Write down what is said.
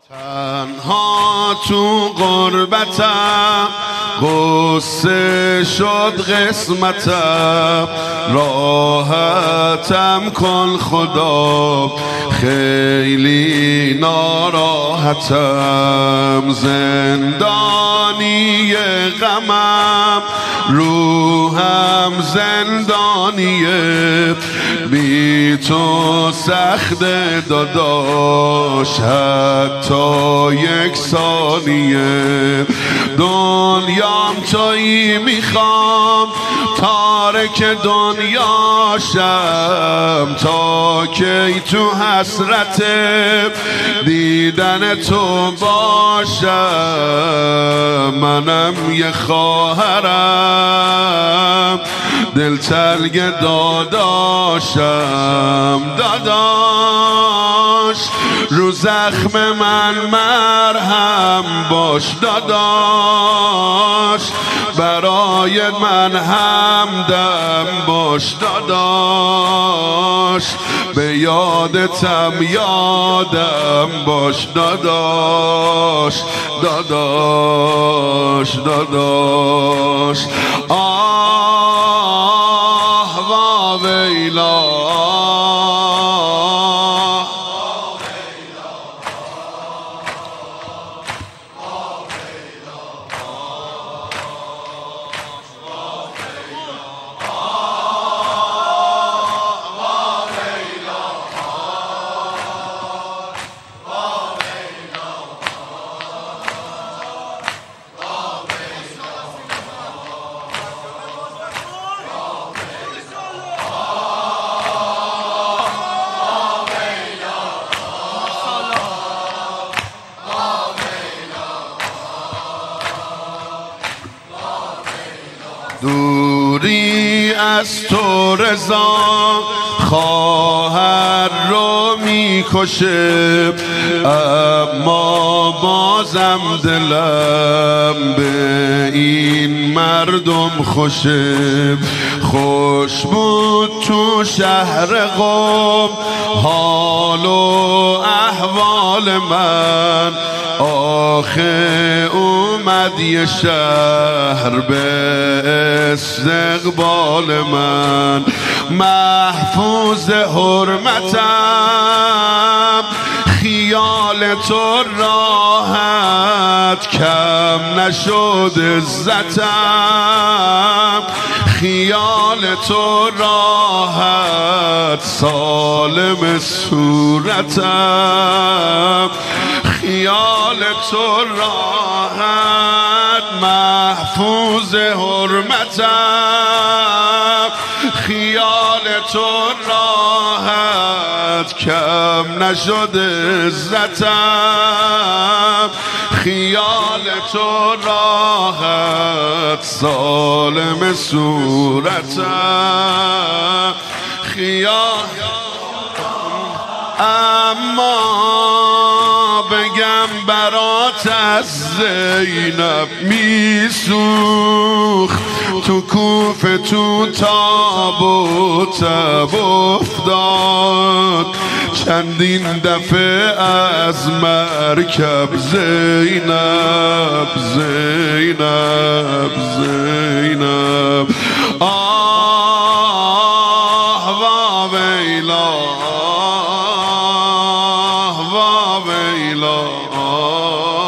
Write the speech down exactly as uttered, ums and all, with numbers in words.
تنها تو غربتم غصه شد قسمتم، راحتم کن خدا خیلی ناراحتم، زندانی غمم روحم زندانیه، بی تو سخت داداش حتی یک ثانیه، دنیام تویی میخوام تارک دنیاشم، تا کی تو حسرت دیدن تو باشم، منم یه خواهرم دلتنگ داداشم، داداش رو زخم من مرهم باش، داداش برای من همدم باش، داداش به یادتم یادم باش، داداش داداش داداش آه وا ویلا دوری از تو رضا خواهر رو میکشه، اما بازم دلم به این مردم خوشه، خوش بود تو شهر قم حال و احوال من، آخه اومد یه شهر به استقبال من، محفوظ حرمتم خیال تو راحت کم نشد عزتم، خیال تو راحت سالم صورتم، خیال تو راحت محفوظ حرمتم، خیال تو راحت کم نشد عزتم، خیال تو راحت سالم صورتم، خیال اما بگم برات از زینب میسوخت، تو کوفه تو تاب و تب افتاد، چندین دفعه از مرکب زینب زینب زینب آه وا ویلا وا ویلا